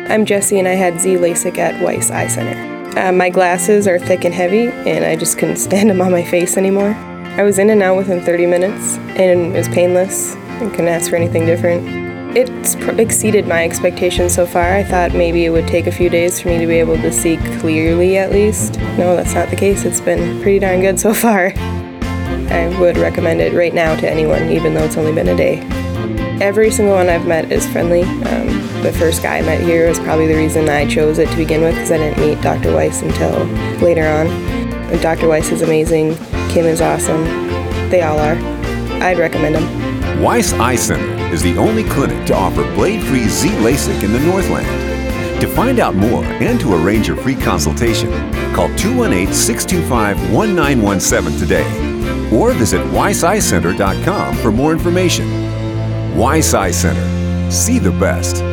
I'm Jessie and I had Z LASIK at Weiss Eye Center. My glasses are thick and heavy and I just couldn't stand them on my face anymore. I was in and out within 30 minutes and it was painless. I couldn't ask for anything different. It's exceeded my expectations so far. I thought maybe it would take a few days for me to be able to see clearly at least. No, that's not the case. It's been pretty darn good so far. I would recommend it right now to anyone, even though it's only been a day. Every single one I've met is friendly. The first guy I met here is probably the reason I chose it to begin with, because I didn't meet Dr. Weiss until later on. Dr. Weiss is amazing. Kim is awesome. They all are. I'd recommend them. Weiss Eye Center is the only clinic to offer blade-free Z LASIK in the Northland. To find out more and to arrange your free consultation, call 218-625-1917 today or visit weisseyecenter.com for more information. Weiss Eye Center. See the best.